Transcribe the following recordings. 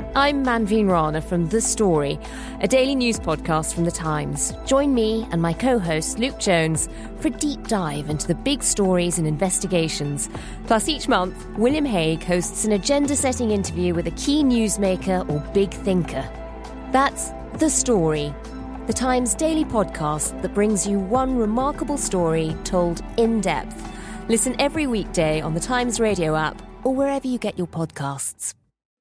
I'm Manveen Rana from The Story, a daily news podcast from The Times. Join me and my co-host Luke Jones for a deep dive into the big stories and investigations. Plus, each month, William Hague hosts an agenda-setting interview with a key newsmaker or big thinker. That's The Story, The Times daily podcast that brings you one remarkable story told in depth. Listen every weekday on the Times radio app or wherever you get your podcasts.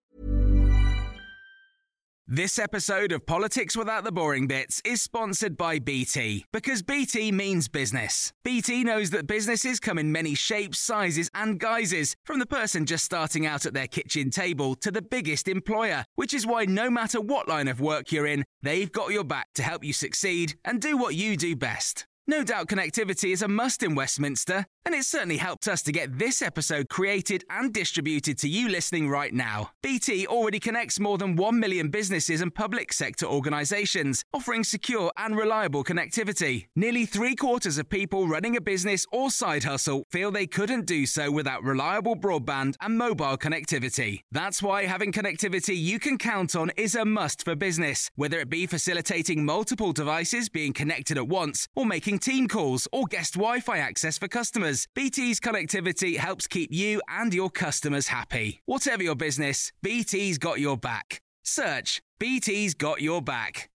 This episode of Politics Without the Boring Bits is sponsored by BT, because BT means business. BT knows that businesses come in many shapes, sizes and guises, from the person just starting out at their kitchen table to the biggest employer, which is why no matter what line of work you're in, they've got your back to help you succeed and do what you do best. No doubt connectivity is a must in Westminster, and it's certainly helped us to get this episode created and distributed to you listening right now. BT already connects more than 1 million businesses and public sector organisations, offering secure and reliable connectivity. Nearly 3/4 of people running a business or side hustle feel they couldn't do so without reliable broadband and mobile connectivity. That's why having connectivity you can count on is a must for business, whether it be facilitating multiple devices being connected at once or making team calls or guest Wi-Fi access for customers. BT's connectivity helps keep you and your customers happy. Whatever your business, BT's got your back. Search BT's got your back.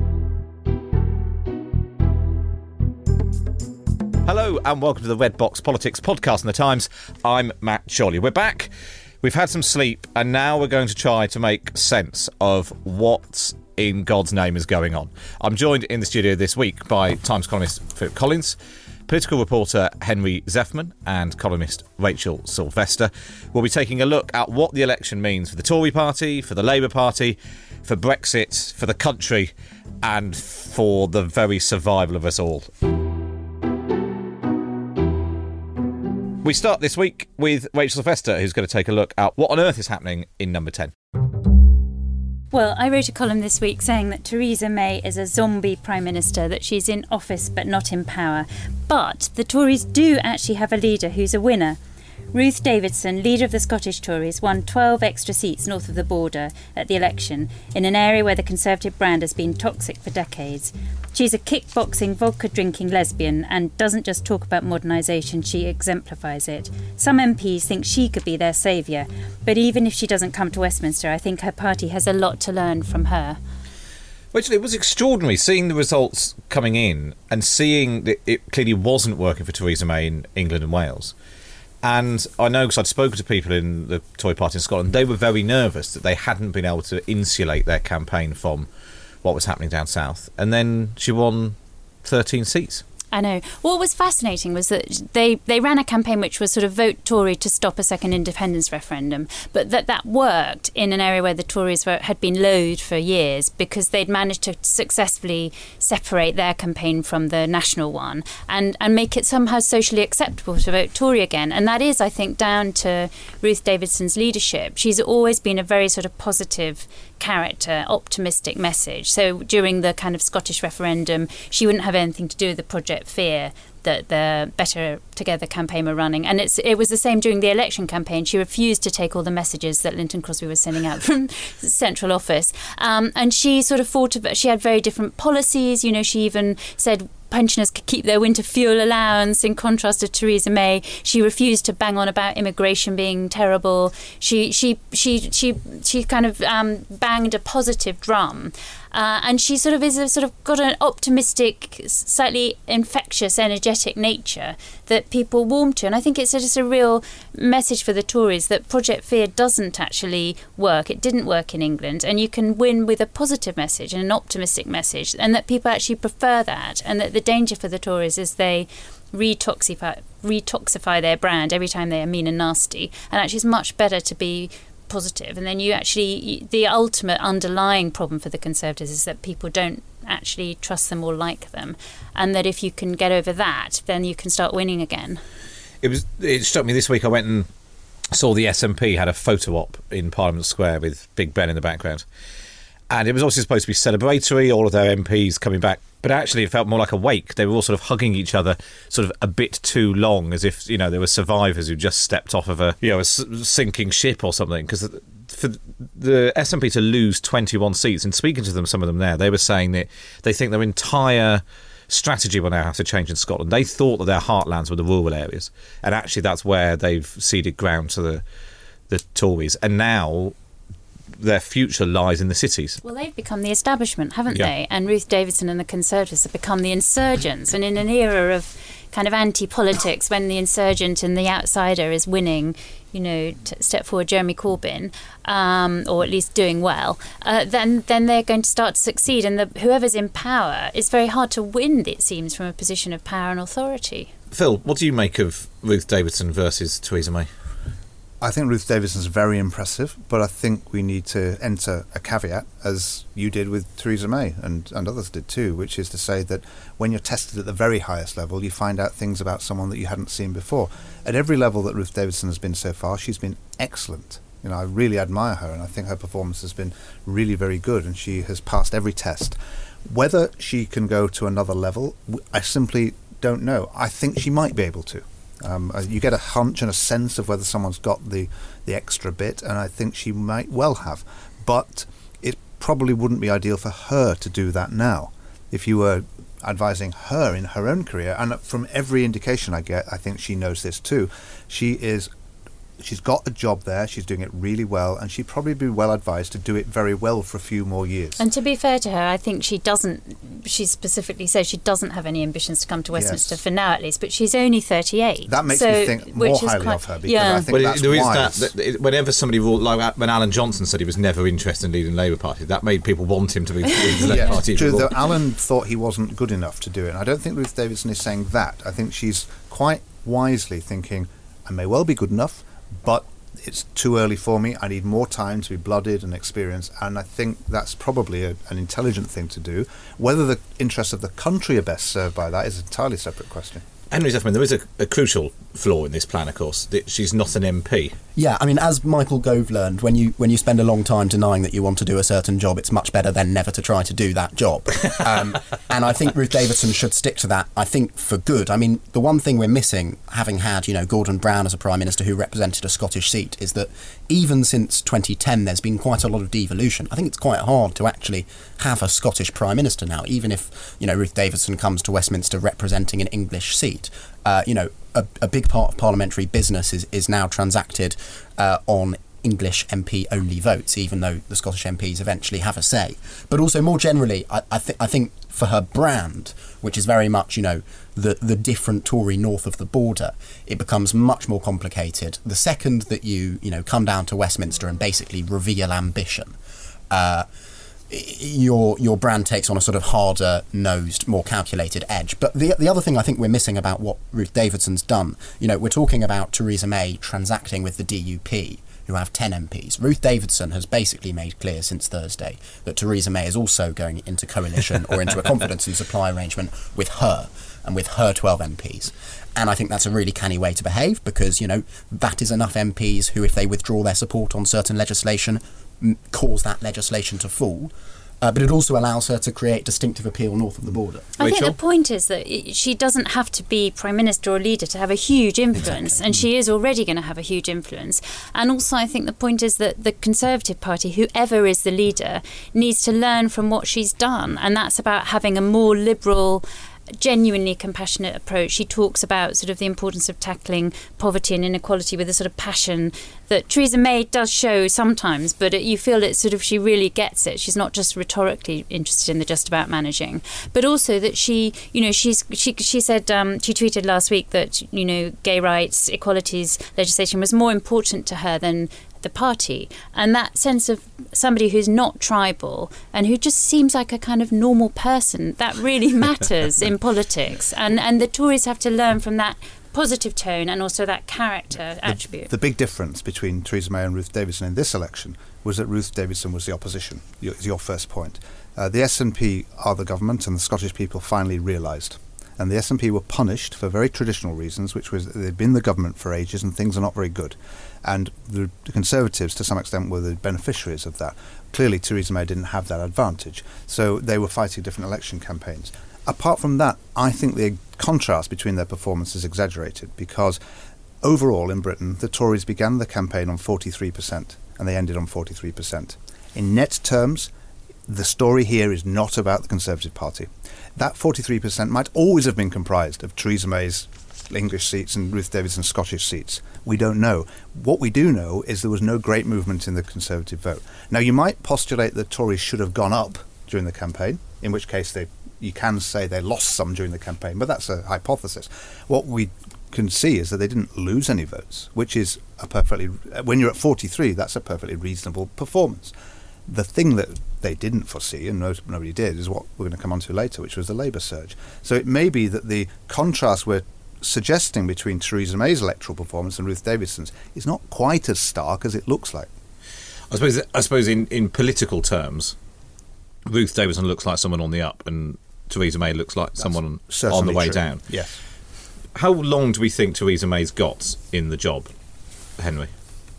Hello and welcome to the Red Box Politics podcast in the Times. I'm Matt Chorley. We're back. We've had some sleep and now we're going to try to make sense of what in God's name is going on. I'm joined in the studio this week by Times columnist Philip Collins, political reporter Henry Zeffman and columnist Rachel Sylvester. We'll be taking a look at what the election means for the Tory party, for the Labour Party, for Brexit, for the country and for the very survival of us all. We start this week with Rachel Sylvester, who's going to take a look at what on earth is happening in Number 10. Well, I wrote a column this week saying that Theresa May is a zombie Prime Minister, that she's in office but not in power. But the Tories do actually have a leader who's a winner. Ruth Davidson, leader of the Scottish Tories, won 12 extra seats north of the border at the election in an area where the Conservative brand has been toxic for decades. She's a kickboxing, vodka-drinking lesbian and doesn't just talk about modernisation, she exemplifies it. Some MPs think she could be their saviour, but even if she doesn't come to Westminster, I think her party has a lot to learn from her. Rachel, it was extraordinary seeing the results coming in and seeing that it clearly wasn't working for Theresa May in England and Wales. And I know, because I'd spoken to people in the Tory party in Scotland, they were very nervous that they hadn't been able to insulate their campaign from what was happening down south. And then she won 13 seats. I know. What was fascinating was that they ran a campaign which was sort of vote Tory to stop a second independence referendum, but that worked in an area where the Tories had been loathed for years because they'd managed to successfully separate their campaign from the national one and make it somehow socially acceptable to vote Tory again. And that is, I think, down to Ruth Davidson's leadership. She's always been a very sort of positive character, optimistic message. So during the kind of Scottish referendum, she wouldn't have anything to do with the Project Fear that the Better Together campaign were running. And it was the same during the election campaign. She refused to take all the messages that Lynton Crosby was sending out from central office. And she sort of thought about, she had very different policies. You know, she even said pensioners could keep their winter fuel allowance, in contrast to Theresa May. She refused to bang on about immigration being terrible. She kind of banged a positive drum. And she sort of got an optimistic, slightly infectious, energetic nature that people warm to. And I think it's just a real message for the Tories that Project Fear doesn't actually work. It didn't work in England. And you can win with a positive message and an optimistic message, and that people actually prefer that. And that the danger for the Tories is they retoxify their brand every time they are mean and nasty. And actually it's much better to be positive. And then the ultimate underlying problem for the Conservatives is that people don't actually trust them or like them, and that if you can get over that, then you can start winning again. It struck me this week, I went and saw the SNP had a photo op in Parliament Square with Big Ben in the background, and it was obviously supposed to be celebratory, all of their MPs coming back, but actually it felt more like a wake. They were all sort of hugging each other sort of a bit too long, as if, you know, there were survivors who just stepped off of a sinking ship or something, because for the SNP to lose 21 seats, and speaking to them, some of them there, they were saying that they think their entire strategy will now have to change in Scotland. They thought that their heartlands were the rural areas, and actually that's where they've ceded ground to the Tories, and now their future lies in the cities. Well, they've become the establishment, haven't they? And Ruth Davidson and the Conservatives have become the insurgents. And in an era of kind of anti-politics, when the insurgent and the outsider is winning, step forward Jeremy Corbyn, or at least doing well, then they're going to start to succeed. And whoever's in power, it's very hard to win, it seems, from a position of power and authority. Phil, what do you make of Ruth Davidson versus Theresa May? I think Ruth Davidson's very impressive, but I think we need to enter a caveat, as you did with Theresa May and others did too, which is to say that when you're tested at the very highest level, you find out things about someone that you hadn't seen before. At every level that Ruth Davidson has been so far, she's been excellent. I really admire her, and I think her performance has been really very good, and she has passed every test. Whether she can go to another level, I simply don't know. I think she might be able to. You get a hunch and a sense of whether someone's got the extra bit, and I think she might well have. But it probably wouldn't be ideal for her to do that now. If you were advising her in her own career, and from every indication I get, I think she knows this too, she's got a job there, she's doing it really well, and she'd probably be well advised to do it very well for a few more years. And to be fair to her, I think she specifically says she doesn't have any ambitions to come to Westminster, for now at least, but she's only 38. That makes me think more highly of her, because I think that's wise. Whenever somebody, like when Alan Johnson said he was never interested in leading the Labour Party, that made people want him to be leading the Labour Party. True, though Alan thought he wasn't good enough to do it, and I don't think Ruth Davidson is saying that. I think she's quite wisely thinking, I may well be good enough, but it's too early for me. I need more time to be blooded and experienced, and I think that's probably an intelligent thing to do. Whether the interests of the country are best served by that is an entirely separate question. Henry Zeffman, there is a crucial flaw in this plan, of course, that she's not an MP. Yeah, I mean, as Michael Gove learned, when you spend a long time denying that you want to do a certain job, it's much better than never to try to do that job. And I think Ruth Davidson should stick to that, I think, for good. I mean, the one thing we're missing, having had, Gordon Brown as a Prime Minister who represented a Scottish seat, is that even since 2010, there's been quite a lot of devolution. I think it's quite hard to actually have a Scottish Prime Minister now, even if, Ruth Davidson comes to Westminster representing an English seat. A big part of parliamentary business is now transacted on English MP-only votes, even though the Scottish MPs eventually have a say. But also, more generally, I think for her brand, which is very much, the different Tory north of the border, it becomes much more complicated. The second that you come down to Westminster and basically reveal ambition, your brand takes on a sort of harder-nosed, more calculated edge. But the other thing I think we're missing about what Ruth Davidson's done, we're talking about Theresa May transacting with the DUP, who have 10 MPs. Ruth Davidson has basically made clear since Thursday that Theresa May is also going into coalition or into a confidence and supply arrangement with her and with her 12 MPs. And I think that's a really canny way to behave, because, that is enough MPs who, if they withdraw their support on certain legislation, cause that legislation to fall. But it also allows her to create distinctive appeal north of the border. I think the point is that she doesn't have to be Prime Minister or leader to have a huge influence, exactly. And she is already going to have a huge influence. And also I think the point is that the Conservative Party, whoever is the leader, needs to learn from what she's done, and that's about having a more liberal, genuinely compassionate approach. She talks about sort of the importance of tackling poverty and inequality with a sort of passion that Theresa May does show sometimes, but you feel it sort of, she really gets it. She's not just rhetorically interested in the just about managing, but also that she said, she tweeted last week that, gay rights, equalities legislation was more important to her than the party, and that sense of somebody who's not tribal and who just seems like a kind of normal person, that really matters in politics, and the Tories have to learn from that positive tone and also that character attribute. The big difference between Theresa May and Ruth Davidson in this election was that Ruth Davidson was the opposition, is your first point. The SNP are the government, and the Scottish people finally realised. And the SNP were punished for very traditional reasons, which was that they'd been the government for ages and things are not very good. And the Conservatives, to some extent, were the beneficiaries of that. Clearly, Theresa May didn't have that advantage. So they were fighting different election campaigns. Apart from that, I think the contrast between their performance is exaggerated, because overall in Britain, the Tories began the campaign on 43%. and they ended on 43%. In net terms, the story here is not about the Conservative Party. That 43% might always have been comprised of Theresa May's English seats and Ruth Davidson's Scottish seats. We don't know. What we do know is there was no great movement in the Conservative vote. Now, you might postulate that Tories should have gone up during the campaign, in which case you can say they lost some during the campaign, but that's a hypothesis. What we can see is that they didn't lose any votes, which is when you're at 43, that's a perfectly reasonable performance. The thing that they didn't foresee, and nobody did, is what we're going to come on to later, which was the Labour surge. So it may be that the contrast we're suggesting between Theresa May's electoral performance and Ruth Davidson's is not quite as stark as it looks like. I suppose in political terms, Ruth Davidson looks like someone on the up, and Theresa May looks like someone on the way down. Yes. How long do we think Theresa May's got in the job, Henry?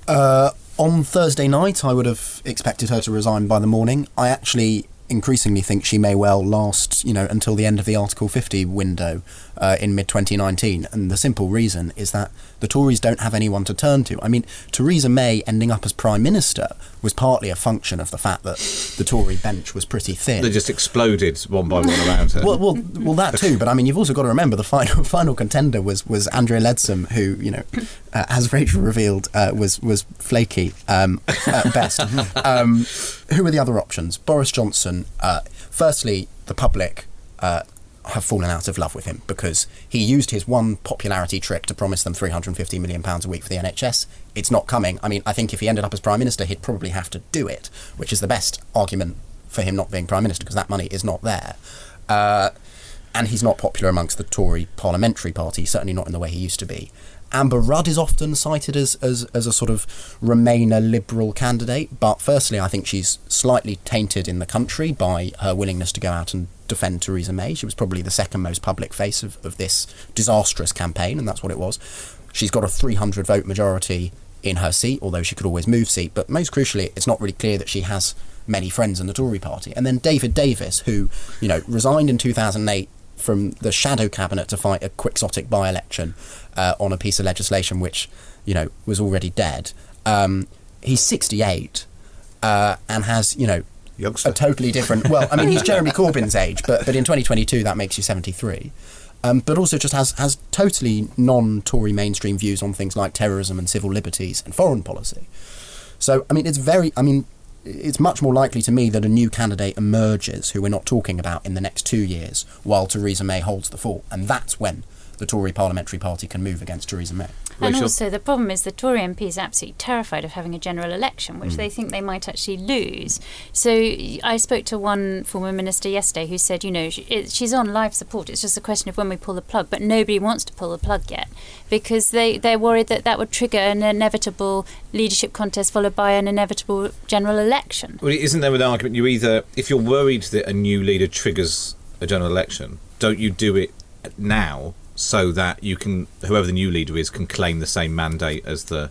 On Thursday night, I would have expected her to resign by the morning. I actually increasingly think she may well last, until the end of the Article 50 window in mid-2019. And the simple reason is that the Tories don't have anyone to turn to. I mean, Theresa May ending up as Prime Minister was partly a function of the fact that the Tory bench was pretty thin. They just exploded one by one around her. Well, that too. But I mean, you've also got to remember the final contender was Andrea Leadsom, who, as Rachel revealed, was flaky at best. Who were the other options? Boris Johnson. Firstly, the public have fallen out of love with him because he used his one popularity trick to promise them £350 million a week for the NHS. It's not coming. I mean, I think if he ended up as Prime Minister, he'd probably have to do it, which is the best argument for him not being Prime Minister because that money is not there. And he's not popular amongst the Tory parliamentary party, certainly not in the way he used to be. Amber Rudd is often cited as a sort of Remainer liberal candidate, but firstly I think she's slightly tainted in the country by her willingness to go out and defend Theresa May. She was probably the second most public face of this disastrous campaign, and that's what it was. She's got a 300 vote majority in her seat, although she could always move seat, but most crucially it's not really clear that she has many friends in the Tory party. And then David Davis, who resigned in 2008 from the shadow cabinet to fight a quixotic by-election on a piece of legislation which, was already dead. He's 68 and has, Youngster. a totally different... Well, I mean, he's Jeremy Corbyn's age, but in 2022 that makes you 73. But also just has totally non-Tory mainstream views on things like terrorism and civil liberties and foreign policy. So, I mean, it's much more likely to me that a new candidate emerges who we're not talking about in the next 2 years while Theresa May holds the fort. And that's when the Tory parliamentary party can move against Theresa May. And also the problem is the Tory MPs are absolutely terrified of having a general election, which they think they might actually lose. So I spoke to one former minister yesterday who said, she's on life support. It's just a question of when we pull the plug. But nobody wants to pull the plug yet because they're worried that would trigger an inevitable leadership contest followed by an inevitable general election. Well, isn't there an argument if you're worried that a new leader triggers a general election, don't you do it now so that whoever the new leader is, can claim the same mandate as stood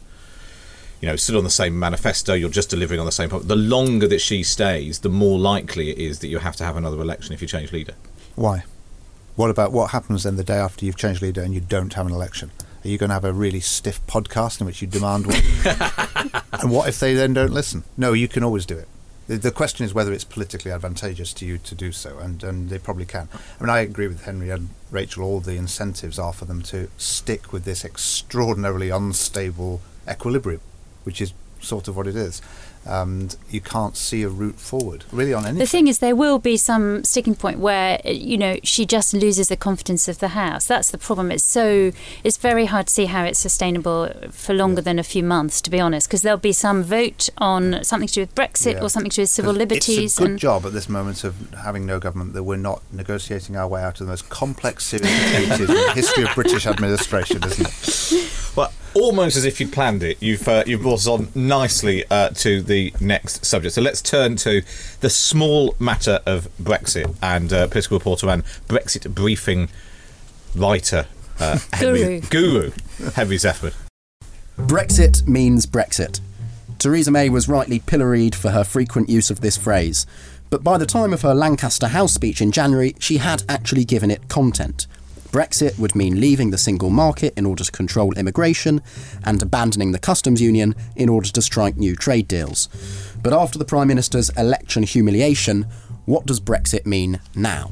on the same manifesto, you're just delivering on the same problem. The longer that she stays, the more likely it is that you have to have another election if you change leader. Why? What about what happens then the day after you've changed leader and you don't have an election? Are you going to have a really stiff podcast in which you demand one? And what if they then don't listen? No, you can always do it. The question is whether it's politically advantageous to you to do so, and they probably can. I mean, I agree with Henry and Rachel. All the incentives are for them to stick with this extraordinarily unstable equilibrium, which is sort of what it is. And you can't see a route forward, really, on anything. The thing is, there will be some sticking point where, she just loses the confidence of the House. That's the problem. It's very hard to see how it's sustainable for longer than a few months, to be honest, because there'll be some vote on something to do with Brexit or something to do with civil liberties. It's a good job at this moment of having no government that we're not negotiating our way out of the most complex series of treaties in the history of British administration, isn't it? Well, almost as if you'd planned it, you've brought us on nicely to the next subject. So let's turn to the small matter of Brexit and political reporter and Brexit briefing writer Guru Henry Zeffman. Brexit means Brexit. Theresa May was rightly pilloried for her frequent use of this phrase, but by the time of her Lancaster House speech in January, she had actually given it content. Brexit would mean leaving the single market in order to control immigration and abandoning the customs union in order to strike new trade deals. But after the Prime Minister's election humiliation, what does Brexit mean now?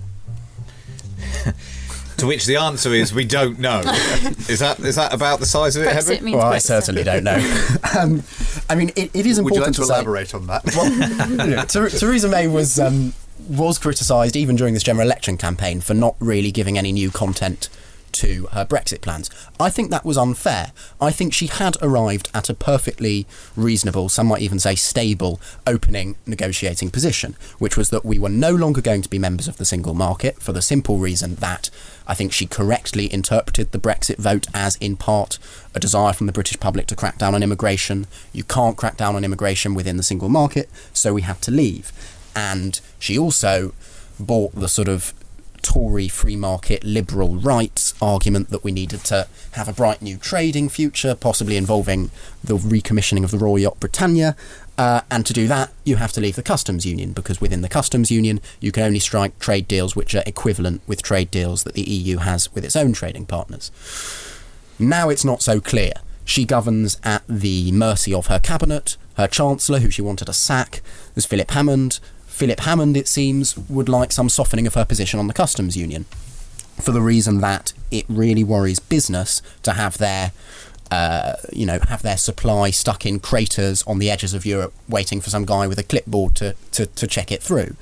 To which the answer is we don't know. Is that about the size of it, Brexit Henry? means Well, I Brexit. certainly don't know. I mean, it is important Would you like to say- elaborate on that? Well, Theresa May was criticised even during this general election campaign for not really giving any new content to her Brexit plans. I think that was unfair. I think she had arrived at a perfectly reasonable, some might even say stable, opening negotiating position, which was that we were no longer going to be members of the single market for the simple reason that I think she correctly interpreted the Brexit vote as, in part, a desire from the British public to crack down on immigration. You can't crack down on immigration within the single market, so we had to leave. And she also bought the sort of Tory free market liberal rights argument that we needed to have a bright new trading future, possibly involving the recommissioning of the Royal Yacht Britannia. And to do that, you have to leave the customs union, because within the customs union, you can only strike trade deals which are equivalent with trade deals that the EU has with its own trading partners. Now it's not so clear. She governs at the mercy of her cabinet. Her chancellor, who she wanted to sack, was Philip Hammond. Philip Hammond, it seems, would like some softening of her position on the customs union, for the reason that it really worries business to have their supply stuck in craters on the edges of Europe, waiting for some guy with a clipboard to check it through.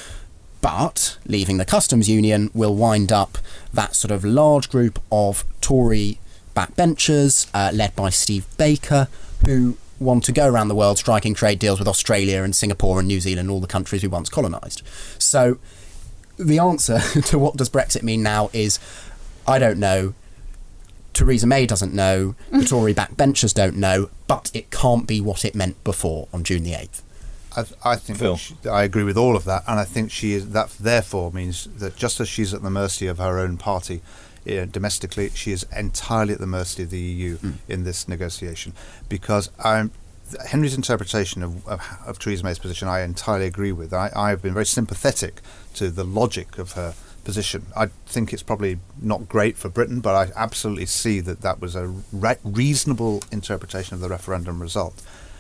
But leaving the customs union will wind up that sort of large group of Tory backbenchers, led by Steve Baker, who want to go around the world striking trade deals with Australia and Singapore and New Zealand and all the countries we once colonised. So the answer to what does Brexit mean now is, I don't know, Theresa May doesn't know, the Tory backbenchers don't know, but it can't be what it meant before on June the 8th. I think Phil. I agree with all of that, and I think she is. That therefore means that just as she's at the mercy of her own party domestically, she is entirely at the mercy of the EU in this negotiation. Because Henry's interpretation of Theresa May's position, I entirely agree with. I have been very sympathetic to the logic of her position. I think it's probably not great for Britain, but I absolutely see that was a reasonable interpretation of the referendum result.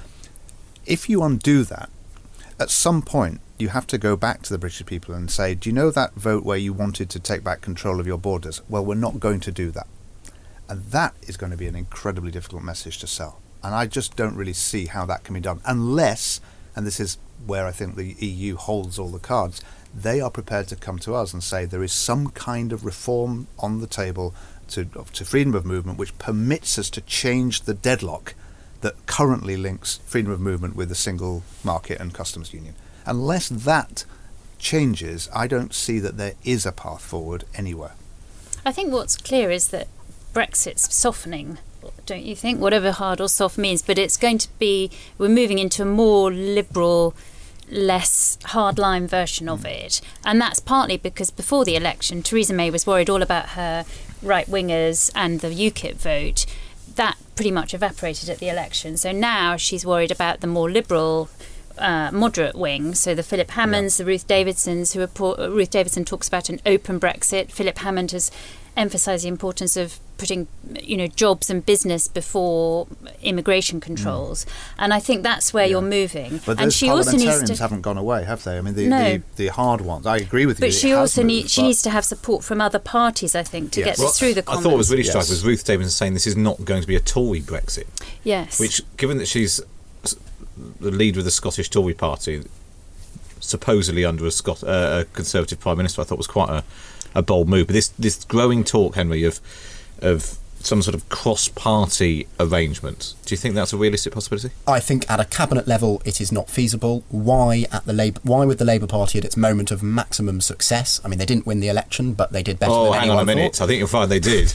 If you undo that, at some point you have to go back to the British people and say, do you know that vote where you wanted to take back control of your borders? Well, we're not going to do that. And that is going to be an incredibly difficult message to sell. And I just don't really see how that can be done, unless, and this is where I think the EU holds all the cards, they are prepared to come to us and say there is some kind of reform on the table to freedom of movement which permits us to change the deadlock that currently links freedom of movement with the single market and customs union. Unless that changes, I don't see that there is a path forward anywhere. I think what's clear is that Brexit's softening, don't you think? Whatever hard or soft means, but it's going to be, we're moving into a more liberal, less hardline version of it. And that's partly because before the election, Theresa May was worried all about her right-wingers and the UKIP vote. That pretty much evaporated at the election. So now she's worried about the more liberal, moderate wing. So the Philip Hammonds, the Ruth Davidsons, Ruth Davidson talks about an open Brexit. Philip Hammond has emphasised the importance of putting, jobs and business before immigration controls. And I think that's where you're moving. But and those she also needs parliamentarians to haven't gone away, have they? I mean, No. the hard ones. I agree with you. But she also needs to have support from other parties, I think, to get this through the Commons. I thought what was really striking Yes. was Ruth Davidson saying this is not going to be a Tory Brexit. Yes. Which, given that she's the leader of the Scottish Tory party, supposedly under a Conservative Prime Minister, I thought was quite a bold move. But this growing talk, Henry, of some sort of cross-party arrangement, do you think that's a realistic possibility? I think at a cabinet level it is not feasible. Why would the Labour Party at its moment of maximum success? I mean, they didn't win the election, but they did better than anyone hang on a minute. thought. I think you'll find they did.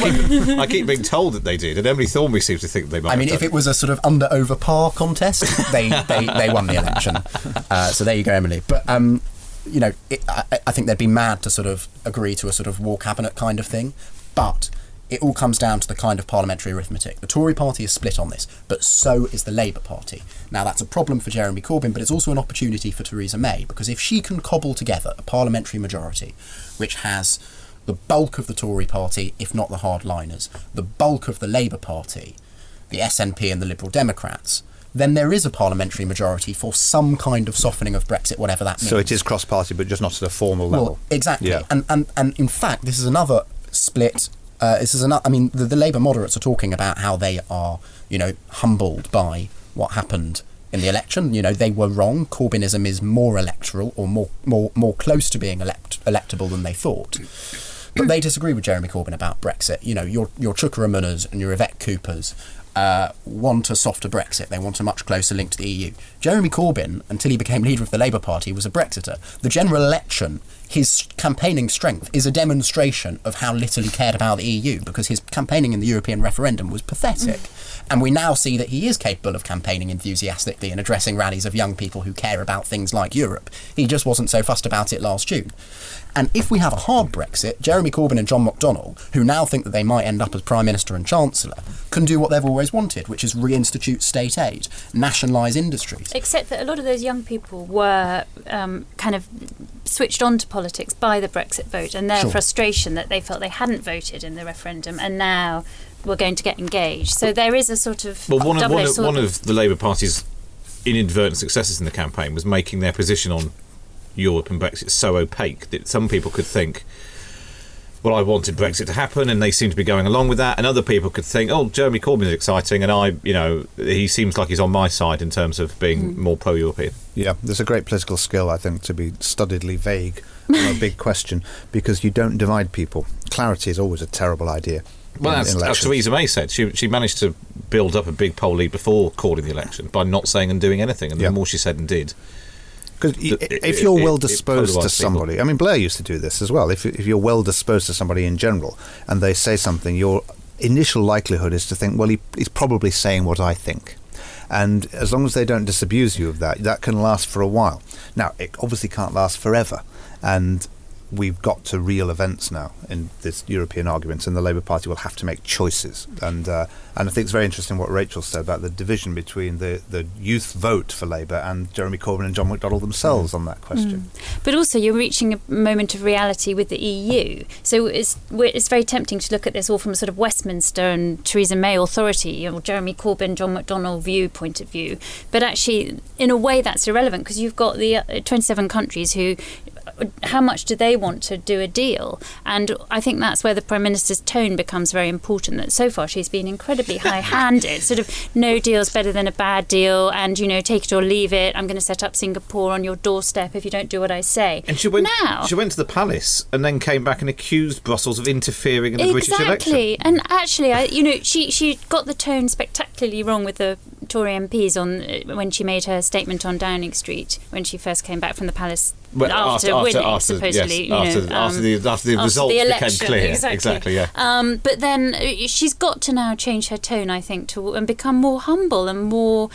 I keep being told that they did, and Emily Thornbury seems to think they might. I mean, if it was a sort of under over par contest, they won the election. So there you go, Emily. But I think they'd be mad to sort of agree to a sort of war cabinet kind of thing. But it all comes down to the kind of parliamentary arithmetic. The Tory party is split on this, but so is the Labour Party. Now, that's a problem for Jeremy Corbyn, but it's also an opportunity for Theresa May, because if she can cobble together a parliamentary majority which has the bulk of the Tory party, if not the hardliners, the bulk of the Labour Party, the SNP and the Liberal Democrats, then there is a parliamentary majority for some kind of softening of Brexit, whatever that means. So it is cross-party, but just not at a formal level. Well, exactly. Yeah. And in fact, this is another split. The Labour moderates are talking about how they are, humbled by what happened in the election. They were wrong. Corbynism is more electoral, or more close to being electable than they thought. But they disagree with Jeremy Corbyn about Brexit. Your Chuka Umunas and your Yvette Coopers want a softer Brexit. They want a much closer link to the EU. Jeremy Corbyn, until he became leader of the Labour Party, was a Brexiter. The general election, his campaigning strength is a demonstration of how little he cared about the EU, because his campaigning in the European referendum was pathetic. And we now see that he is capable of campaigning enthusiastically and addressing rallies of young people who care about things like Europe. He just wasn't so fussed about it last June. And if we have a hard Brexit, Jeremy Corbyn and John McDonnell, who now think that they might end up as Prime Minister and Chancellor, can do what they've always wanted, which is reinstitute state aid, nationalise industries. Except that a lot of those young people were kind of switched on to politics by the Brexit vote, and their frustration that they felt they hadn't voted in the referendum and now were going to get engaged. So there is a sort of one of the Labour Party's inadvertent successes in the campaign was making their position on Europe and Brexit so opaque that some people could think, well, I wanted Brexit to happen, and they seem to be going along with that, and other people could think, oh, Jeremy Corbyn is exciting, and he seems like he's on my side in terms of being more pro-European. Yeah, there's a great political skill, I think, to be studiedly vague on a big question, because you don't divide people. Clarity is always a terrible idea. Well, as Theresa May said, she managed to build up a big poll lead before calling the election by not saying and doing anything, and the more she said and did. Because if you're well disposed to somebody, I mean, Blair used to do this as well. If you're well disposed to somebody in general, and they say something, your initial likelihood is to think, well, he's probably saying what I think. And as long as they don't disabuse you of that, that can last for a while. Now, it obviously can't last forever, and we've got to real events now in this European argument, and the Labour Party will have to make choices. And I think it's very interesting what Rachel said about the division between the youth vote for Labour and Jeremy Corbyn and John McDonnell themselves on that question. But also you're reaching a moment of reality with the EU. So it's very tempting to look at this all from a sort of Westminster and Theresa May authority, or Jeremy Corbyn, John McDonnell point of view. But actually, in a way, that's irrelevant, because you've got the 27 countries who, how much do they want to do a deal? And I think that's where the Prime Minister's tone becomes very important, that so far she's been incredibly high-handed, sort of no deal's better than a bad deal, and, take it or leave it. I'm going to set up Singapore on your doorstep if you don't do what I say. And she went to the palace and then came back and accused Brussels of interfering in the British election. Exactly. And actually, she got the tone spectacularly wrong with the Tory MPs when she made her statement on Downing Street when she first came back from the palace. After winning, supposedly. Yes, after the results became clear. Exactly, yeah. But then she's got to now change her tone, I think, and become more humble and more,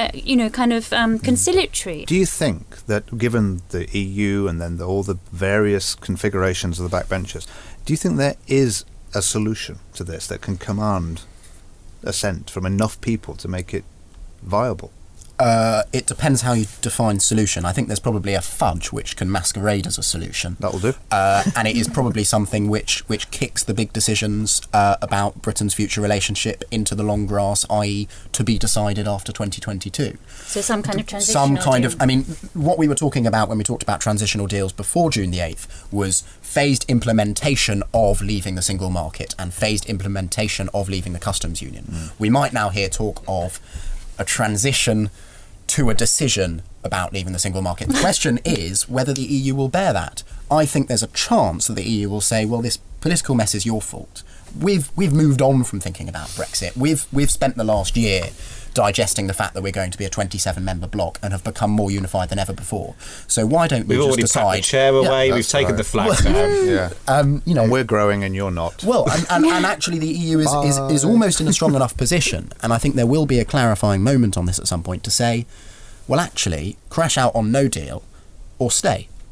conciliatory. Do you think that, given the EU and then all the various configurations of the backbenchers, do you think there is a solution to this that can command assent from enough people to make it viable? It depends how you define solution. I think there's probably a fudge which can masquerade as a solution. That'll do. And it is probably something which kicks the big decisions about Britain's future relationship into the long grass, i.e. to be decided after 2022. So some kind of transitional deal. What we were talking about when we talked about transitional deals before June the 8th was phased implementation of leaving the single market and phased implementation of leaving the customs union. We might now hear talk of a transition to a decision about leaving the single market. The question is whether the EU will bear that. I think there's a chance that the EU will say, well, this political mess is your fault. We've moved on from thinking about Brexit. We've spent the last year digesting the fact that we're going to be a 27-member bloc and have become more unified than ever before. So why don't we just decide... We've already packed the chair away, we've taken the flag down. And we're growing and you're not. Well, and actually the EU is almost in a strong enough position, and I think there will be a clarifying moment on this at some point to say, well, actually, crash out on no deal or stay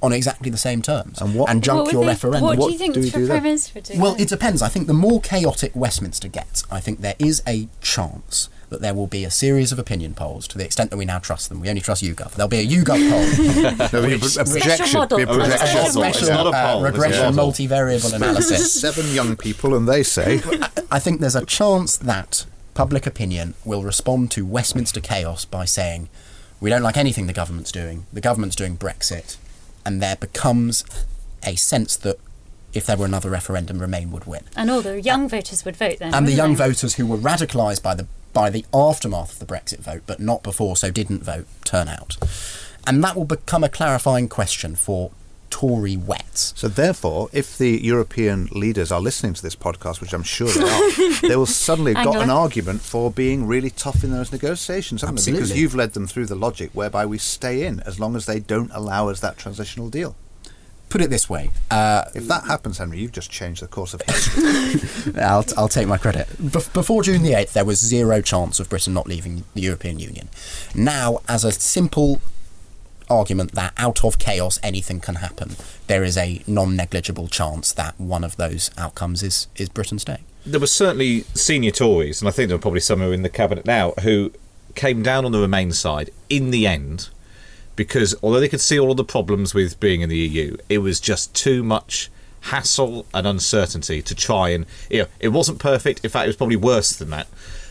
on exactly the same terms And junk your referendum. What do you think do we the do Prime then? Minister would do? Well, it depends. I think the more chaotic Westminster gets, I think there is a chance that there will be a series of opinion polls to the extent that we now trust them. We only trust YouGov. There'll be a YouGov poll. There'll be a projection. model. A projection. It's not a poll. Regression multivariable analysis. 7 young people, and they say... I think there's a chance that public opinion will respond to Westminster chaos by saying, we don't like anything the government's doing Brexit, and there becomes a sense that if there were another referendum, Remain would win. And all the young voters would vote then. And the wouldn't young they? voters who were radicalised by the aftermath of the Brexit vote, but not before, so didn't vote, turn out. And that will become a clarifying question for Tory wets. So therefore, if the European leaders are listening to this podcast, which I'm sure they are, they will suddenly have got an argument for being really tough in those negotiations, haven't they? Because you've led them through the logic whereby we stay in as long as they don't allow us that transitional deal. Put it this way. If that happens, Henry, you've just changed the course of history. I'll take my credit. Before June the 8th, there was zero chance of Britain not leaving the European Union. Now, as a simple argument that out of chaos anything can happen, there is a non-negligible chance that one of those outcomes is Britain staying. There were certainly senior Tories, and I think there are probably some who are in the cabinet now, who came down on the Remain side in the end, because although they could see all of the problems with being in the EU, it was just too much hassle and uncertainty to try and... it wasn't perfect. In fact, it was probably worse than that.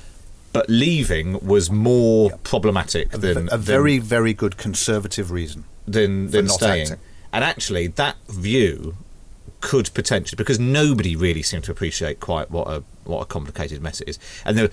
But leaving was more problematic than... A very, very good conservative reason. Than staying. Acting. And actually, that view could potentially... Because nobody really seemed to appreciate quite what a complicated mess it is. And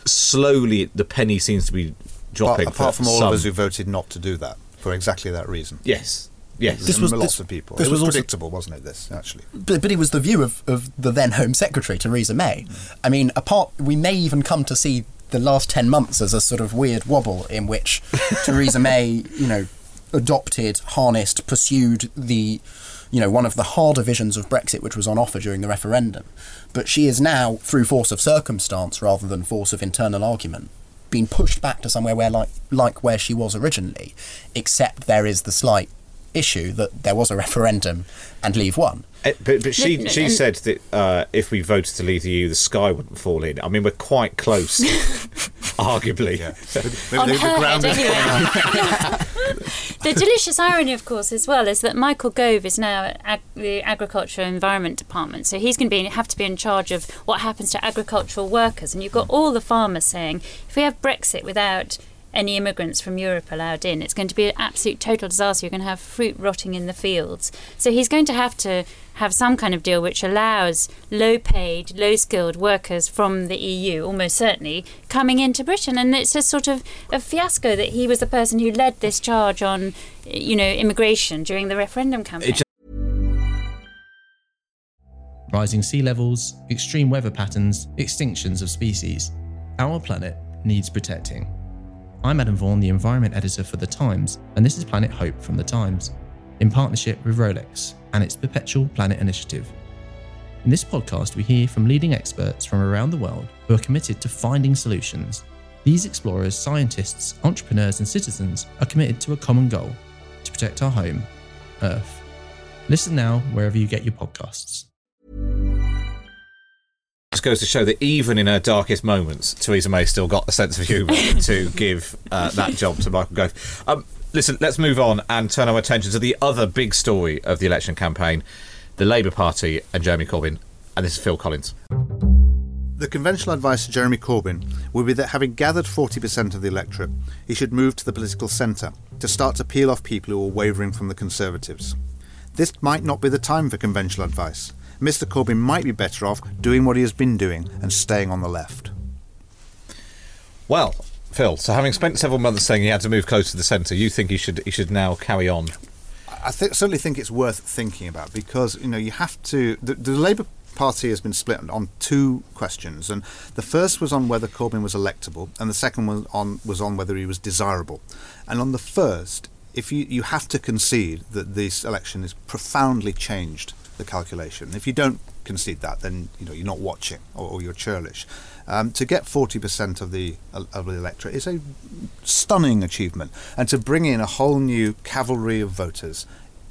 slowly, the penny seems to be dropping. Apart from all of us who voted not to do that, for exactly that reason. Yes. Lots of people. This was predictable, wasn't it, this, actually? But it was the view of the then Home Secretary, Theresa May. I mean, we may even come to see the last 10 months as a sort of weird wobble in which Theresa May, adopted, harnessed, pursued one of the harder visions of Brexit which was on offer during the referendum. But she is now, through force of circumstance rather than force of internal argument, been pushed back to somewhere where like where she was originally, except there is the slight issue that there was a referendum and Leave won. But she said that if we voted to leave the EU, the sky wouldn't fall in. I mean, we're quite close, arguably. On her head, anyway. The delicious irony, of course, as well, is that Michael Gove is now at the Agriculture and Environment Department, so he's going to have to be in charge of what happens to agricultural workers. And you've got all the farmers saying, if we have Brexit without any immigrants from Europe allowed in, it's going to be an absolute total disaster. You're going to have fruit rotting in the fields. So he's going to have some kind of deal which allows low-paid, low-skilled workers from the EU, almost certainly, coming into Britain. And it's a sort of a fiasco that he was the person who led this charge on, immigration during the referendum campaign. Rising sea levels, extreme weather patterns, extinctions of species. Our planet needs protecting. I'm Adam Vaughan, the Environment Editor for The Times, and this is Planet Hope from The Times, in partnership with Rolex and its Perpetual Planet Initiative. In this podcast, we hear from leading experts from around the world who are committed to finding solutions. These explorers, scientists, entrepreneurs and citizens are committed to a common goal, to protect our home, Earth. Listen now wherever you get your podcasts. Just goes to show that even in her darkest moments, Theresa May still got a sense of humour to give that job to Michael Gove. Listen, let's move on and turn our attention to the other big story of the election campaign, the Labour Party and Jeremy Corbyn. And this is Phil Collins. The conventional advice to Jeremy Corbyn would be that having gathered 40% of the electorate, he should move to the political centre to start to peel off people who are wavering from the Conservatives. This might not be the time for conventional advice. Mr Corbyn might be better off doing what he has been doing and staying on the left. Well, Phil, so having spent several months saying he had to move closer to the centre, you think he should now carry on? I certainly think it's worth thinking about because, you have to... The Labour Party has been split on two questions, and the first was on whether Corbyn was electable, and the second was on whether he was desirable. And on the first, if you have to concede that this election has profoundly changed the calculation. If you don't concede that, then you're not watching or you're churlish. To get 40% of the electorate is a stunning achievement, and to bring in a whole new cavalry of voters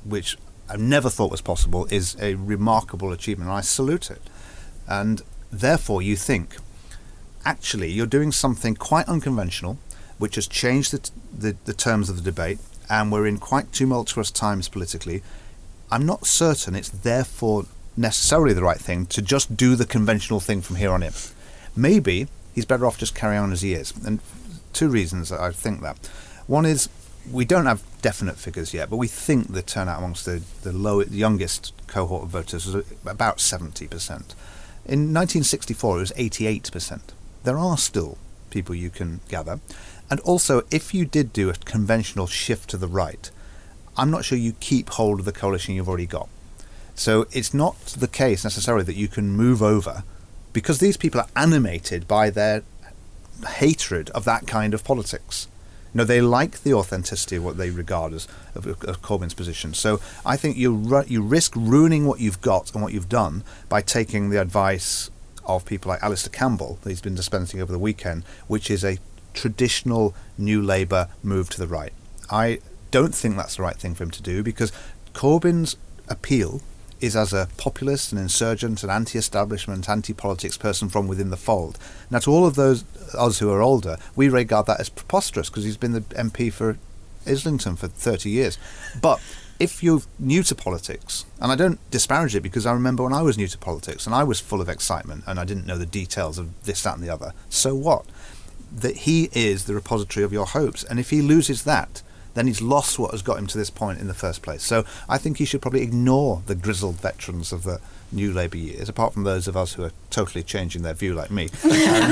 which I never thought was possible, is a remarkable achievement, and I salute it. And therefore you think, actually, you're doing something quite unconventional, which has changed the terms of the debate, and we're in quite tumultuous times politically. I'm not certain it's therefore necessarily the right thing to just do the conventional thing from here on in. Maybe he's better off just carrying on as he is. And two reasons I think that. One is, we don't have definite figures yet, but we think the turnout amongst the youngest cohort of voters was about 70%. In 1964, it was 88%. There are still people you can gather. And also, if you did do a conventional shift to the right, I'm not sure you keep hold of the coalition you've already got. So it's not the case necessarily that you can move over, because these people are animated by their hatred of that kind of politics. You know, they like the authenticity of what they regard as of Corbyn's position. So I think you risk ruining what you've got and what you've done by taking the advice of people like Alistair Campbell that he's been dispensing over the weekend, which is a traditional New Labour move to the right. I don't think that's the right thing for him to do, because Corbyn's appeal is as a populist, an insurgent, an anti-establishment, anti-politics person from within the fold. Now, to all of those us who are older, we regard that as preposterous, because he's been the MP for Islington for 30 years. But if you're new to politics, and I don't disparage it, because I remember when I was new to politics and I was full of excitement and I didn't know the details of this, that and the other, so what? That he is the repository of your hopes, and if he loses that, then he's lost what has got him to this point in the first place. So I think he should probably ignore the grizzled veterans of the New Labour years, apart from those of us who are totally changing their view like me,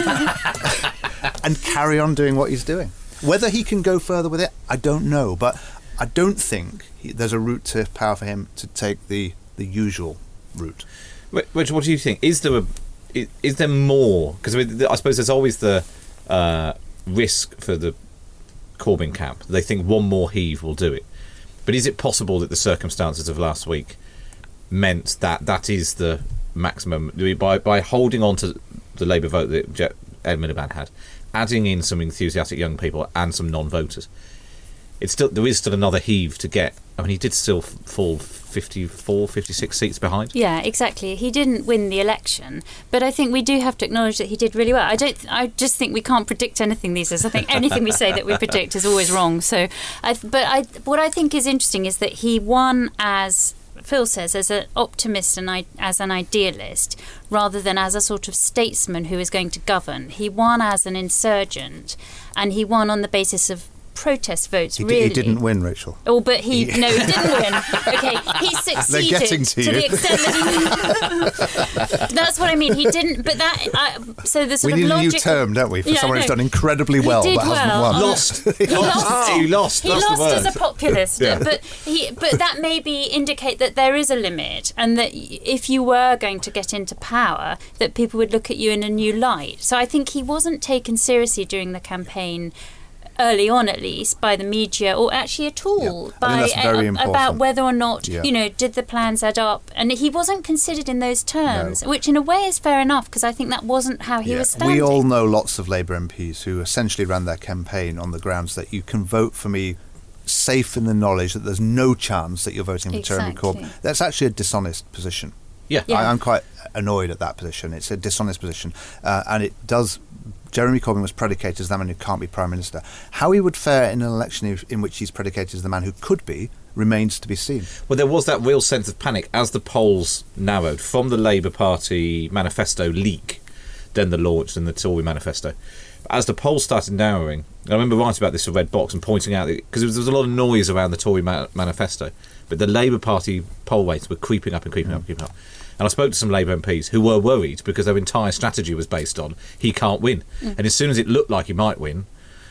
and carry on doing what he's doing. Whether he can go further with it, I don't know, but I don't think there's a route to power for him to take the usual route. Richard, what do you think? Is there more? Because I suppose there's always the risk for the Corbyn camp. They think one more heave will do it. But is it possible that the circumstances of last week meant that is the maximum, by holding on to the Labour vote that Ed Miliband had, adding in some enthusiastic young people and some non-voters, there is still another heave to get. I mean, he did still fall 54, 56 seats behind. Yeah, exactly. He didn't win the election, but I think we do have to acknowledge that he did really well. I just think we can't predict anything these days. I think anything we say that we predict is always wrong. So, what I think is interesting is that he won, as Phil says, as an optimist and as an idealist, rather than as a sort of statesman who is going to govern. He won as an insurgent, and he won on the basis of protest votes. He didn't win, Rachel. Oh, but he didn't win. Okay, he succeeded. They're getting to you. The extent that he. That's what I mean. He didn't. But that. So the sort we of need logic. A new term, don't we, for someone who's done incredibly well but hasn't won. Lost. He lost. He lost as a populist. Yeah. But that maybe indicate that there is a limit, and that if you were going to get into power, that people would look at you in a new light. So I think he wasn't taken seriously during the campaign, early on at least, by the media, or actually at all, about whether or not, did the plans add up. And he wasn't considered in those terms, which in a way is fair enough, because I think that wasn't how he was standing. We all know lots of Labour MPs who essentially ran their campaign on the grounds that you can vote for me safe in the knowledge that there's no chance that you're voting for Jeremy Corbyn. That's actually a dishonest position. Yeah. I'm quite annoyed at that position. It's a dishonest position, and it does. Jeremy Corbyn was predicated as the man who can't be Prime Minister. How he would fare in an election in which he's predicated as the man who could be remains to be seen. Well, there was that real sense of panic as the polls narrowed from the Labour Party manifesto leak, then the launch, and the Tory manifesto. As the polls started narrowing, I remember writing about this for Red Box and pointing out, because there was a lot of noise around the Tory manifesto, but the Labour Party poll rates were creeping up and creeping up and creeping up. And I spoke to some Labour MPs who were worried because their entire strategy was based on he can't win. And as soon as it looked like he might win,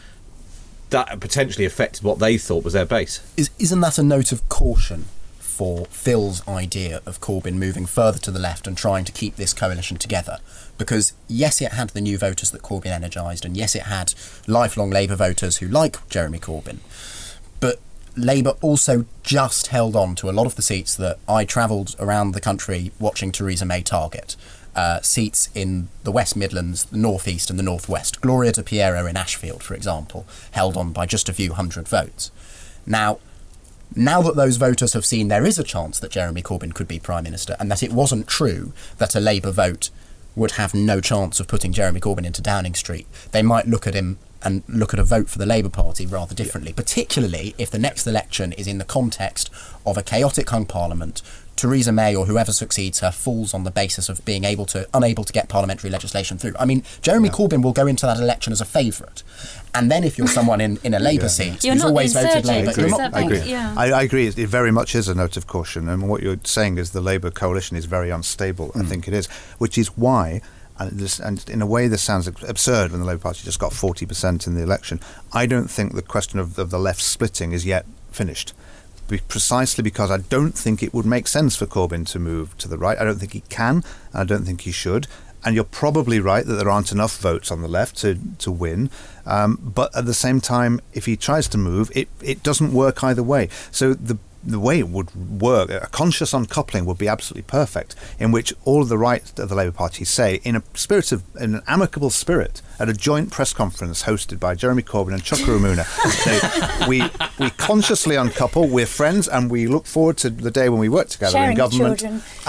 that potentially affected what they thought was their base. Isn't that a note of caution for Phil's idea of Corbyn moving further to the left and trying to keep this coalition together? Because yes, it had the new voters that Corbyn energised, and yes, it had lifelong Labour voters who like Jeremy Corbyn. But Labour also just held on to a lot of the seats that I travelled around the country watching Theresa May target. Seats in the West Midlands, the North East and the North West. Gloria De Piero in Ashfield, for example, held on by just a few hundred votes. Now, Now that those voters have seen there is a chance that Jeremy Corbyn could be Prime Minister and that it wasn't true that a Labour vote would have no chance of putting Jeremy Corbyn into Downing Street, they might look at him and look at a vote for the Labour Party rather differently, particularly if the next election is in the context of a chaotic hung Parliament. Theresa May or whoever succeeds her falls on the basis of being unable to get parliamentary legislation through. I mean, Jeremy Corbyn will go into that election as a favourite. And then if you're someone in a Labour seat who's always voted Labour... I agree. I agree. It very much is a note of caution. And what you're saying is the Labour coalition is very unstable. I think it is. Which is why... And in a way, this sounds absurd when the Labour Party just got 40% in the election. I don't think the question of the left splitting is yet finished. Precisely because I don't think it would make sense for Corbyn to move to the right. I don't think he can, and I don't think he should. And you're probably right that there aren't enough votes on the left to win. But at the same time, if he tries to move, it doesn't work either way. So the way it would work, a conscious uncoupling would be absolutely perfect, in which all of the right of the Labour Party say, in an amicable spirit, at a joint press conference hosted by Jeremy Corbyn and Chuka Umunna, we consciously uncouple, we're friends, and we look forward to the day when we work together in government.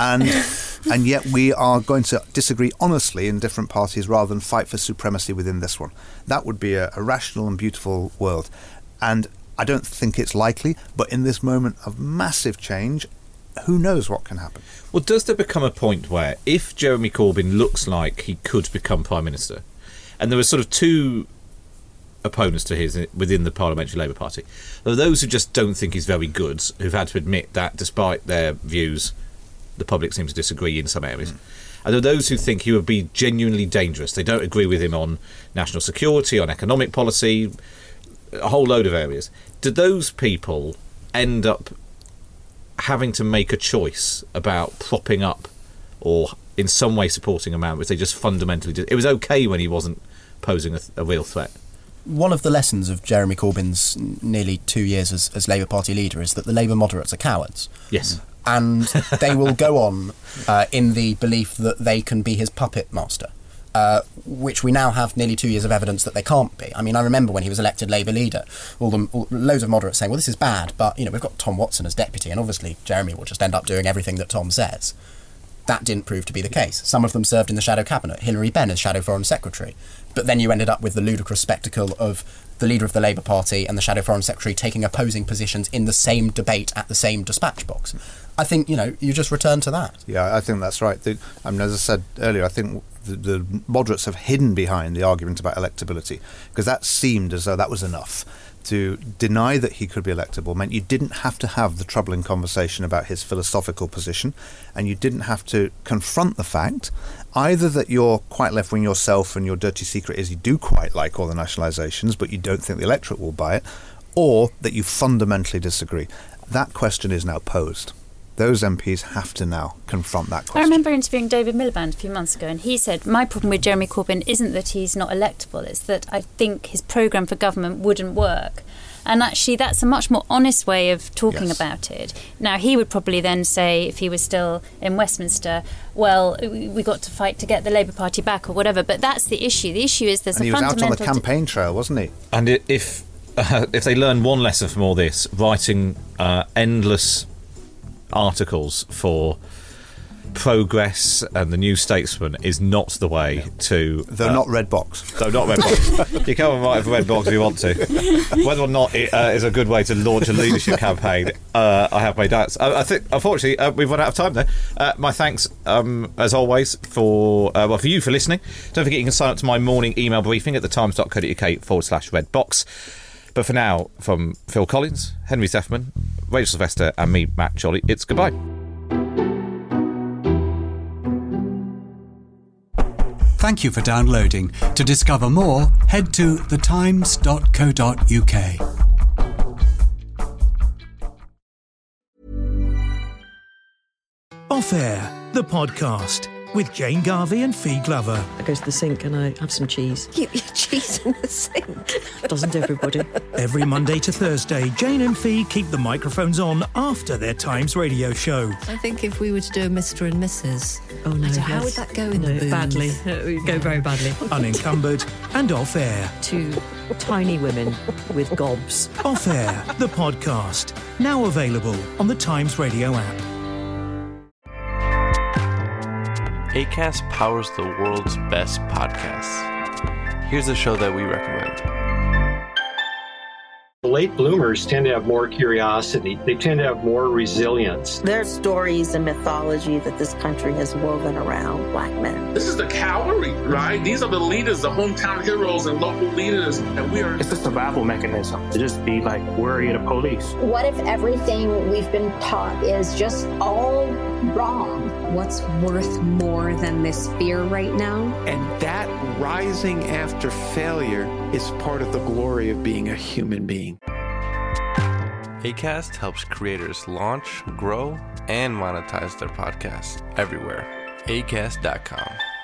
And yet we are going to disagree honestly in different parties rather than fight for supremacy within this one. That would be a rational and beautiful world. And I don't think it's likely, but in this moment of massive change, who knows what can happen? Well, does there become a point where, if Jeremy Corbyn looks like he could become Prime Minister, and there were sort of two opponents to his within the Parliamentary Labour Party, there are those who just don't think he's very good, who've had to admit that despite their views, the public seems to disagree in some areas. And there are those who think he would be genuinely dangerous. They don't agree with him on national security, on economic policy, a whole load of areas. Do those people end up having to make a choice about propping up or in some way supporting a man which they just fundamentally did? It was okay when he wasn't posing a real threat. One of the lessons of Jeremy Corbyn's nearly 2 years as Labour Party leader is that the Labour moderates are cowards. Yes. And they will go on in the belief that they can be his puppet master. Which we now have nearly 2 years of evidence that they can't be. I mean, I remember when he was elected Labour leader, loads of moderates saying, well, this is bad, but, we've got Tom Watson as deputy, and obviously Jeremy will just end up doing everything that Tom says. That didn't prove to be the case. Some of them served in the shadow cabinet, Hilary Benn as shadow foreign secretary. But then you ended up with the ludicrous spectacle of the leader of the Labour Party and the shadow foreign secretary taking opposing positions in the same debate at the same dispatch box. I think, you just return to that. Yeah, I think that's right. As I said earlier, I think the moderates have hidden behind the argument about electability, because that seemed as though that was enough. To deny that he could be electable meant you didn't have to have the troubling conversation about his philosophical position, and you didn't have to confront the fact either that you're quite left-wing yourself and your dirty secret is you do quite like all the nationalisations but you don't think the electorate will buy it, or that you fundamentally disagree. That question is now posed. Those MPs have to now confront that question. I remember interviewing David Miliband a few months ago, and he said, my problem with Jeremy Corbyn isn't that he's not electable, it's that I think his programme for government wouldn't work. And actually, that's a much more honest way of talking about it. Now, he would probably then say, if he was still in Westminster, well, we got to fight to get the Labour Party back or whatever. But that's the issue. The issue is there's a fundamental... And he was out on the campaign trail, wasn't he? And if they learn one lesson from all this, writing endless articles for Progress and the New Statesman is not the way to... Though not Red Box. Though not Red Box. You come and write for Red Box if you want to. Whether or not it is a good way to launch a leadership campaign, I have my doubts. I think, unfortunately, we've run out of time there. My thanks, as always, for you for listening. Don't forget you can sign up to my morning email briefing at thetimes.co.uk/redbox. But for now, from Phil Collins, Henry Sefferman, Rachel Sylvester and me, Matt Chorley, it's goodbye. Thank you for downloading. To discover more, head to thetimes.co.uk. Off Air, the podcast with Jane Garvey and Fee Glover. I go to the sink and I have some cheese. Keep your cheese in the sink. Doesn't everybody? Every Monday to Thursday, Jane and Fee keep the microphones on after their Times radio show. I think if we were to do a Mr. and Mrs. Oh no, how would that go in the booth? Badly. It would go very badly. Unencumbered and off air. To Tiny women with gobs. Off Air, the podcast. Now available on the Times Radio app. Acast powers the world's best podcasts. Here's a show that we recommend. Late bloomers tend to have more curiosity. They tend to have more resilience. There's stories and mythology that this country has woven around Black men. This is the cavalry, right? These are the leaders, the hometown heroes and local leaders. And we are... It's a survival mechanism to just be like worried of police. What if everything we've been taught is just all wrong? What's worth more than this fear right now? And that rising after failure is part of the glory of being a human being. Acast helps creators launch, grow, and monetize their podcasts everywhere. Acast.com.